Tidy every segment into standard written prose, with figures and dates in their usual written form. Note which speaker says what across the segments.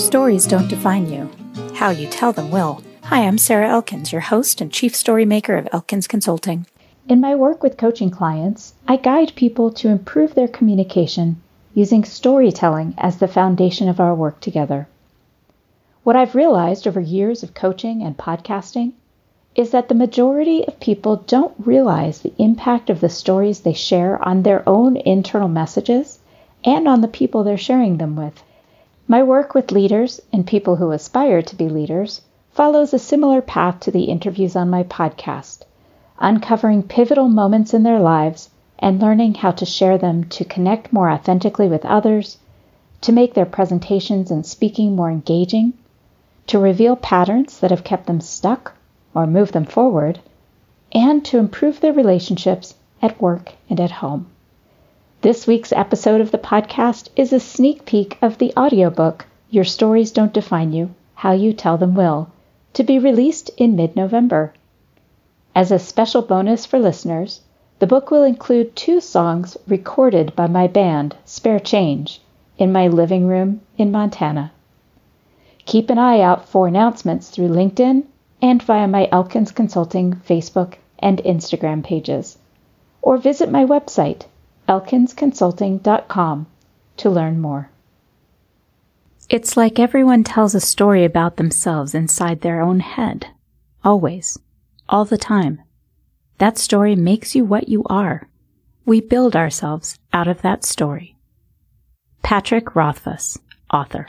Speaker 1: stories don't define you. How you tell them will. Hi, I'm Sarah Elkins, your host and chief story maker of Elkins Consulting.
Speaker 2: In my work with coaching clients, I guide people to improve their communication using storytelling as the foundation of our work together. What I've realized over years of coaching and podcasting is that the majority of people don't realize the impact of the stories they share on their own internal messages and on the people they're sharing them with. My work with leaders and people who aspire to be leaders follows a similar path to the interviews on my podcast, uncovering pivotal moments in their lives and learning how to share them to connect more authentically with others, to make their presentations and speaking more engaging, to reveal patterns that have kept them stuck or move them forward, and to improve their relationships at work and at home. This week's episode of the podcast is a sneak peek of the audiobook, Your Stories Don't Define You, How You Tell Them Will, to be released in mid-November. As a special bonus for listeners, the book will include 2 songs recorded by my band, Spare Change, in my living room in Montana. Keep an eye out for announcements through LinkedIn and via my Elkins Consulting Facebook and Instagram pages, or visit my website, elkinsconsulting.com, to learn more.
Speaker 1: It's like everyone tells a story about themselves inside their own head. Always. All the time. That story makes you what you are. We build ourselves out of that story. Patrick Rothfuss, author.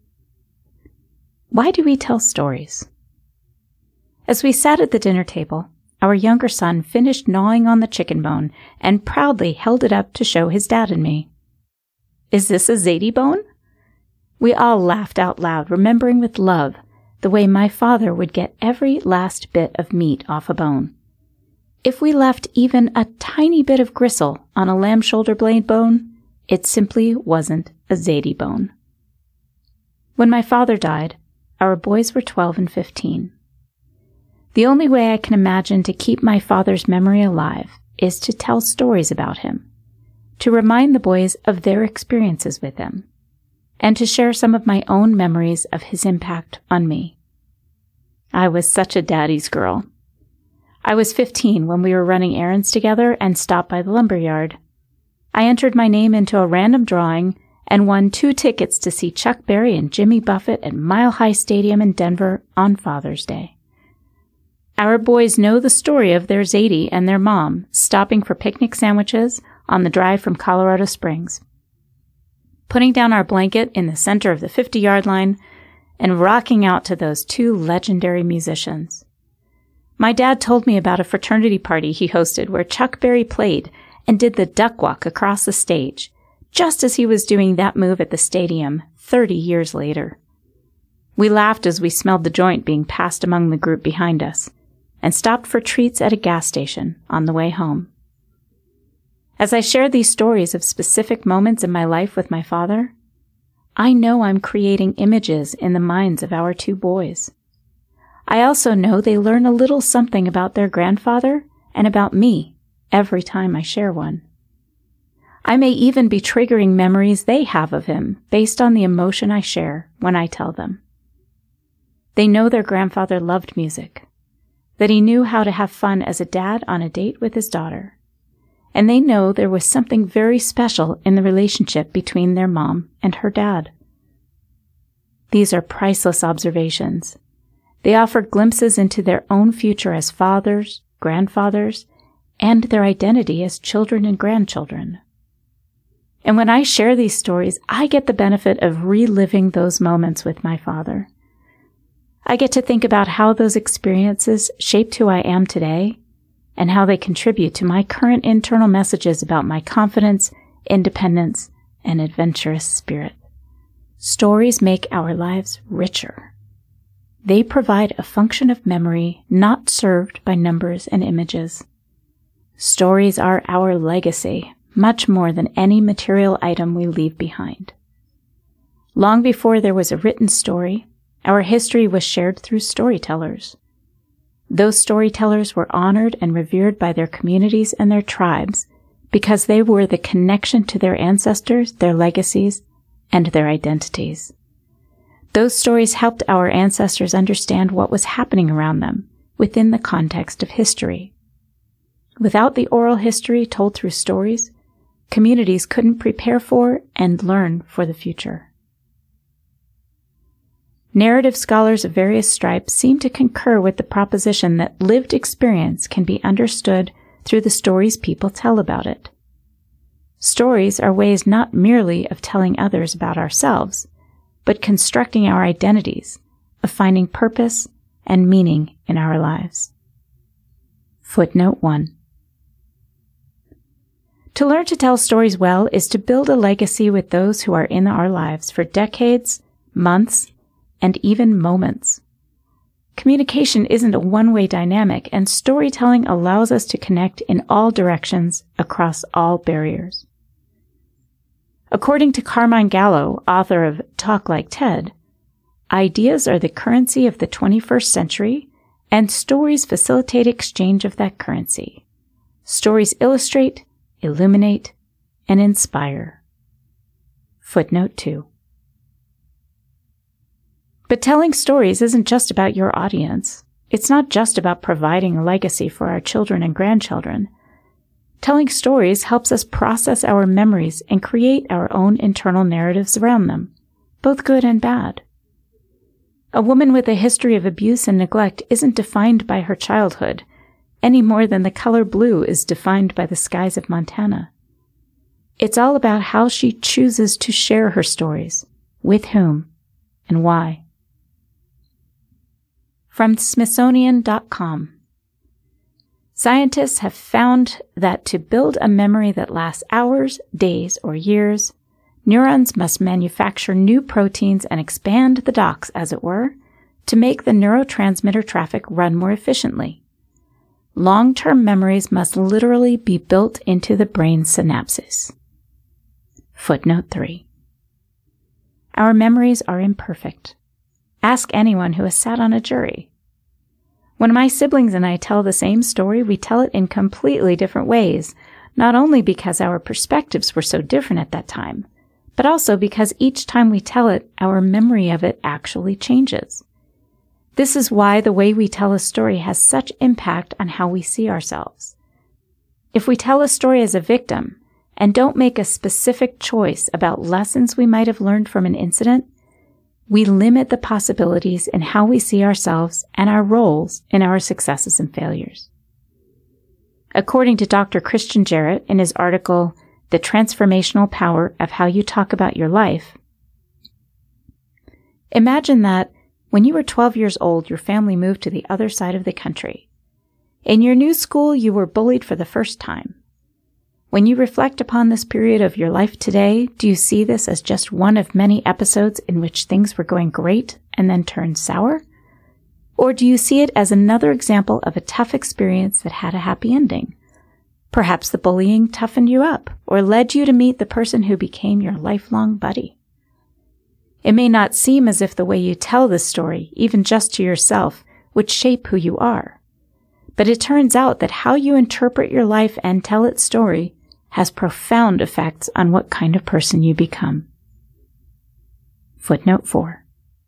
Speaker 1: Why do we tell stories? As we sat at the dinner table, our younger son finished gnawing on the chicken bone and proudly held it up to show his dad and me. "Is this a Zadie bone?" We all laughed out loud, remembering with love the way my father would get every last bit of meat off a bone. If we left even a tiny bit of gristle on a lamb shoulder blade bone, it simply wasn't a Zadie bone. When my father died, our boys were 12 and 15. The only way I can imagine to keep my father's memory alive is to tell stories about him, to remind the boys of their experiences with him, and to share some of my own memories of his impact on me. I was such a daddy's girl. I was 15 when we were running errands together and stopped by the lumberyard. I entered my name into a random drawing and won 2 tickets to see Chuck Berry and Jimmy Buffett at Mile High Stadium in Denver on Father's Day. Our boys know the story of their Zadie and their mom stopping for picnic sandwiches on the drive from Colorado Springs, putting down our blanket in the center of the 50-yard line, and rocking out to those 2 legendary musicians. My dad told me about a fraternity party he hosted where Chuck Berry played and did the duck walk across the stage, just as he was doing that move at the stadium 30 years later. We laughed as we smelled the joint being passed among the group behind us, and stopped for treats at a gas station on the way home. As I share these stories of specific moments in my life with my father, I know I'm creating images in the minds of our 2 boys. I also know they learn a little something about their grandfather and about me every time I share one. I may even be triggering memories they have of him based on the emotion I share when I tell them. They know their grandfather loved music, that he knew how to have fun as a dad on a date with his daughter, and they know there was something very special in the relationship between their mom and her dad. These are priceless observations. They offer glimpses into their own future as fathers, grandfathers, and their identity as children and grandchildren. And when I share these stories, I get the benefit of reliving those moments with my father. I get to think about how those experiences shaped who I am today and how they contribute to my current internal messages about my confidence, independence, and adventurous spirit. Stories make our lives richer. They provide a function of memory not served by numbers and images. Stories are our legacy, much more than any material item we leave behind. Long before there was a written story, our history was shared through storytellers. Those storytellers were honored and revered by their communities and their tribes because they were the connection to their ancestors, their legacies, and their identities. Those stories helped our ancestors understand what was happening around them within the context of history. Without the oral history told through stories, communities couldn't prepare for and learn for the future. Narrative scholars of various stripes seem to concur with the proposition that lived experience can be understood through the stories people tell about it. Stories are ways not merely of telling others about ourselves, but constructing our identities, of finding purpose and meaning in our lives. Footnote 1. To learn to tell stories well is to build a legacy with those who are in our lives for decades, months, and even moments. Communication isn't a one-way dynamic, and storytelling allows us to connect in all directions across all barriers. According to Carmine Gallo, author of Talk Like TED, ideas are the currency of the 21st century, and stories facilitate exchange of that currency. Stories illustrate, illuminate, and inspire. Footnote 2. But telling stories isn't just about your audience. It's not just about providing a legacy for our children and grandchildren. Telling stories helps us process our memories and create our own internal narratives around them, both good and bad. A woman with a history of abuse and neglect isn't defined by her childhood, any more than the color blue is defined by the skies of Montana. It's all about how she chooses to share her stories, with whom, and why. From Smithsonian.com. Scientists have found that to build a memory that lasts hours, days, or years, neurons must manufacture new proteins and expand the docks, as it were, to make the neurotransmitter traffic run more efficiently. Long-term memories must literally be built into the brain synapses. Footnote 3. Our memories are imperfect. Ask anyone who has sat on a jury. When my siblings and I tell the same story, we tell it in completely different ways, not only because our perspectives were so different at that time, but also because each time we tell it, our memory of it actually changes. This is why the way we tell a story has such impact on how we see ourselves. If we tell a story as a victim and don't make a specific choice about lessons we might have learned from an incident, we limit the possibilities in how we see ourselves and our roles in our successes and failures. According to Dr. Christian Jarrett in his article, The Transformational Power of How You Talk About Your Life, imagine that when you were 12 years old, your family moved to the other side of the country. In your new school, you were bullied for the first time. When you reflect upon this period of your life today, do you see this as just one of many episodes in which things were going great and then turned sour? Or do you see it as another example of a tough experience that had a happy ending? Perhaps the bullying toughened you up or led you to meet the person who became your lifelong buddy. It may not seem as if the way you tell this story, even just to yourself, would shape who you are. But it turns out that how you interpret your life and tell its story has profound effects on what kind of person you become. Footnote 4.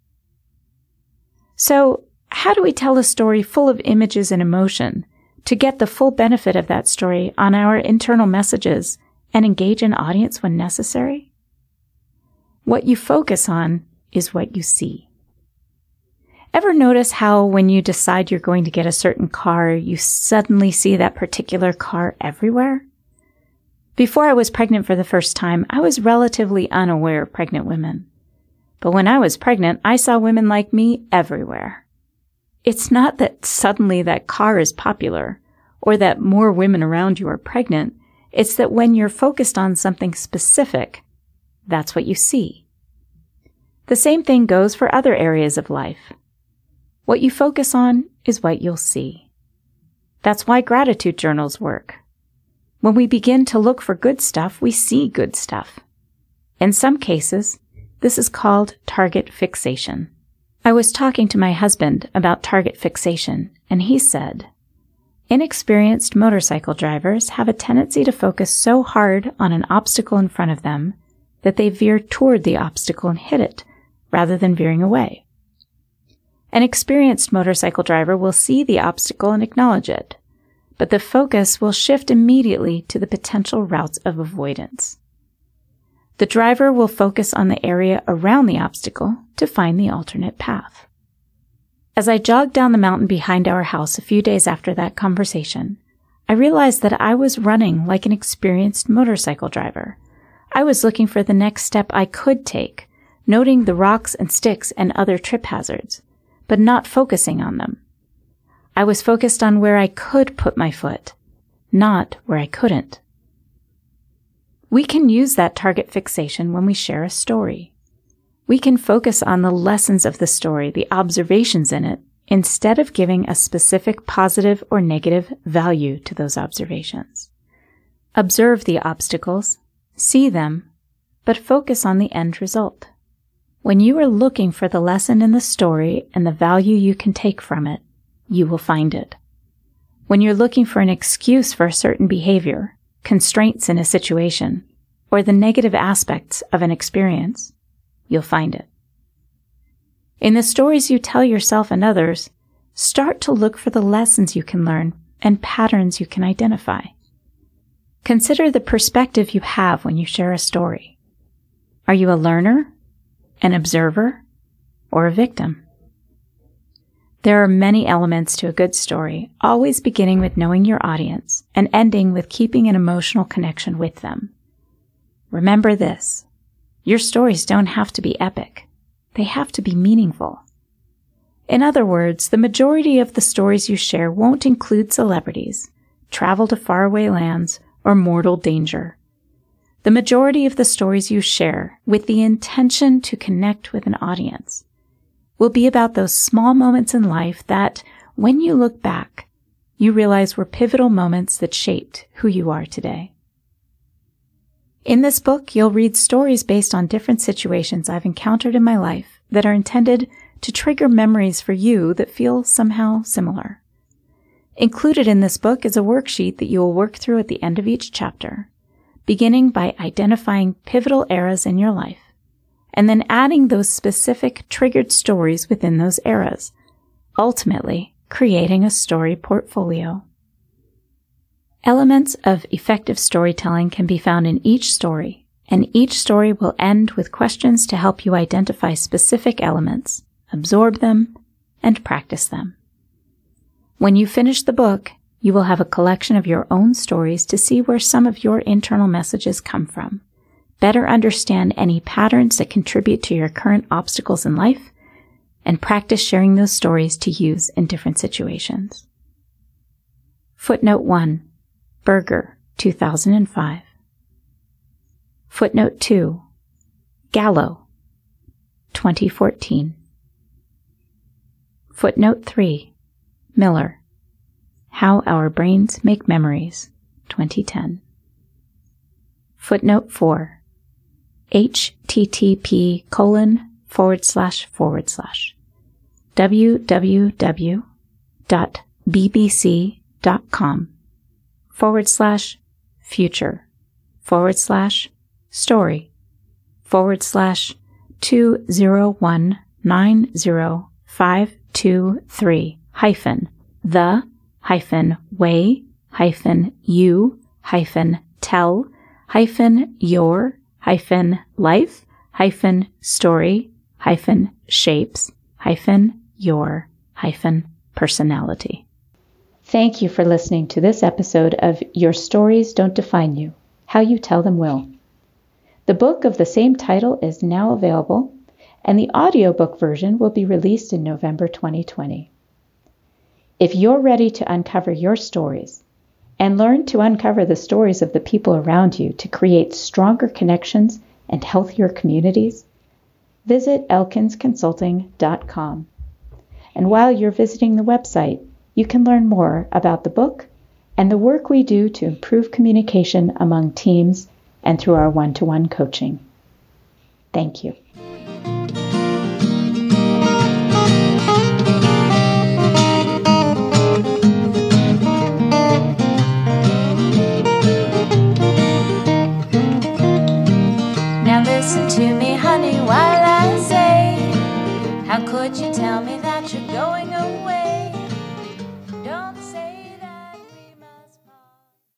Speaker 1: So, how do we tell a story full of images and emotion to get the full benefit of that story on our internal messages and engage an audience when necessary? What you focus on is what you see. Ever notice how when you decide you're going to get a certain car, you suddenly see that particular car everywhere? Before I was pregnant for the first time, I was relatively unaware of pregnant women. But when I was pregnant, I saw women like me everywhere. It's not that suddenly that car is popular, or that more women around you are pregnant. It's that when you're focused on something specific, that's what you see. The same thing goes for other areas of life. What you focus on is what you'll see. That's why gratitude journals work. When we begin to look for good stuff, we see good stuff. In some cases, this is called target fixation. I was talking to my husband about target fixation, and he said, inexperienced motorcycle drivers have a tendency to focus so hard on an obstacle in front of them that they veer toward the obstacle and hit it, rather than veering away. An experienced motorcycle driver will see the obstacle and acknowledge it, but the focus will shift immediately to the potential routes of avoidance. The driver will focus on the area around the obstacle to find the alternate path. As I jogged down the mountain behind our house a few days after that conversation, I realized that I was running like an experienced motorcycle driver. I was looking for the next step I could take, noting the rocks and sticks and other trip hazards, but not focusing on them. I was focused on where I could put my foot, not where I couldn't. We can use that target fixation when we share a story. We can focus on the lessons of the story, the observations in it, instead of giving a specific positive or negative value to those observations. Observe the obstacles, see them, but focus on the end result. When you are looking for the lesson in the story and the value you can take from it, you will find it. When you're looking for an excuse for a certain behavior, constraints in a situation, or the negative aspects of an experience, you'll find it. In the stories you tell yourself and others, start to look for the lessons you can learn and patterns you can identify. Consider the perspective you have when you share a story. Are you a learner, an observer, or a victim? There are many elements to a good story, always beginning with knowing your audience and ending with keeping an emotional connection with them. Remember this: your stories don't have to be epic. They have to be meaningful. In other words, the majority of the stories you share won't include celebrities, travel to faraway lands, or mortal danger. The majority of the stories you share, with the intention to connect with an audience, will be about those small moments in life that, when you look back, you realize were pivotal moments that shaped who you are today. In this book, you'll read stories based on different situations I've encountered in my life that are intended to trigger memories for you that feel somehow similar. Included in this book is a worksheet that you will work through at the end of each chapter, beginning by identifying pivotal eras in your life, and then adding those specific triggered stories within those eras, ultimately creating a story portfolio. Elements of effective storytelling can be found in each story, and each story will end with questions to help you identify specific elements, absorb them, and practice them. When you finish the book, you will have a collection of your own stories to see where some of your internal messages come from, better understand any patterns that contribute to your current obstacles in life, and practice sharing those stories to use in different situations. Footnote 1. Berger, 2005. Footnote 2. Gallo, 2014. Footnote 3. Miller, How Our Brains Make Memories, 2010. Footnote 4. http://forward/story/your-life-way-you-life-tell-your-personality.
Speaker 2: Thank you for listening to this episode of Your Stories Don't Define You, How You Tell Them Will. The book of the same title is now available, and the audiobook version will be released in November 2020. If you're ready to uncover your stories and learn to uncover the stories of the people around you to create stronger connections and healthier communities, visit elkinsconsulting.com. And while you're visiting the website, you can learn more about the book and the work we do to improve communication among teams and through our one-to-one coaching. Thank you.
Speaker 1: Now listen to